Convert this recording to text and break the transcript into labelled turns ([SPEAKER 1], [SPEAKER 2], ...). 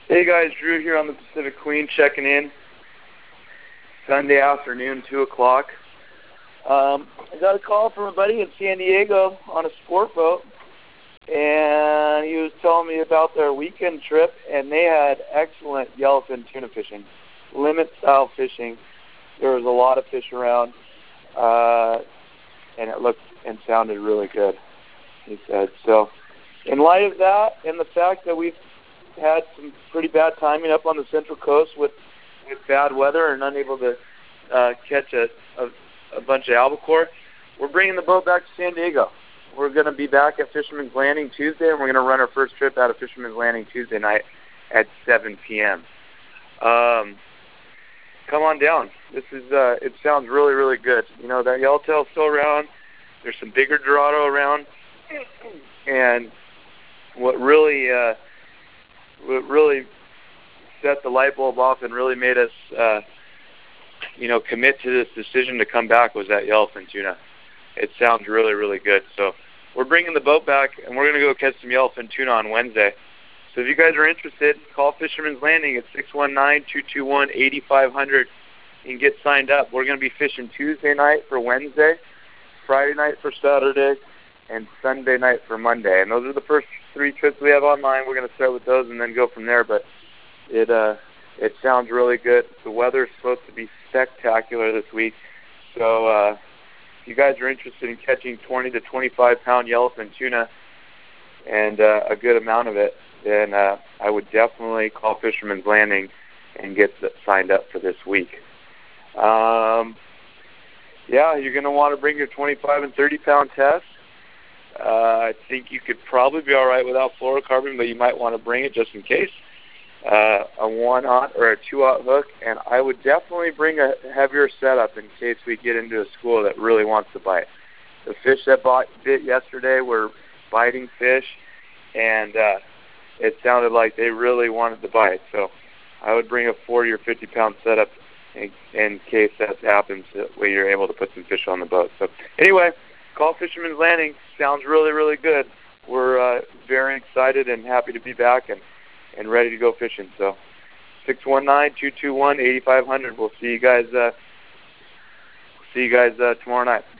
[SPEAKER 1] Hey guys, Drew here on the Pacific Queen checking in. Sunday afternoon, 2 o'clock. I got a call from a buddy in San Diego on a sport boat, and he was telling me about their weekend trip, and they had excellent yellowfin tuna fishing, limit-style fishing. There was a lot of fish around, and it looked and sounded really good, he said. So in light of that and the fact that we've had some pretty bad timing up on the Central Coast with bad weather and unable to catch a bunch of albacore, we're bringing the boat back to San Diego. We're going to be back at Fisherman's Landing Tuesday, and we're going to run our first trip out of Fisherman's Landing Tuesday night at 7 p.m. Come on down. This is it sounds really, really good. You know, that yellowtail's still around. There's some bigger Dorado around, and what really set the light bulb off and really made us, commit to this decision to come back was that yellowfin tuna. It sounds really, really good. So we're bringing the boat back, and we're going to go catch some yellowfin tuna on Wednesday. So if you guys are interested, call Fisherman's Landing at 619-221-8500 and get signed up. We're going to be fishing Tuesday night for Wednesday, Friday night for Saturday, and Sunday night for Monday. And those are the first 3 trips we have online. We're going to start with those and then go from there. But it sounds really good. The weather is supposed to be spectacular this week. So if you guys are interested in catching 20 to 25-pound yellowfin tuna and a good amount of it, then I would definitely call Fisherman's Landing and get signed up for this week. You're going to want to bring your 25 and 30-pound test. I think you could probably be all right without fluorocarbon, but you might want to bring it just in case. A 1/0 or a 2/0 hook, and I would definitely bring a heavier setup in case we get into a school that really wants to bite. The fish that bit yesterday were biting fish, and it sounded like they really wanted to bite. So I would bring a 40 or 50-pound setup in case that happens, that way you're able to put some fish on the boat. So anyway, call Fisherman's Landing. Sounds really, really good. We're very excited and happy to be back and ready to go fishing. So 619-221-8500. We'll see you guys tomorrow night.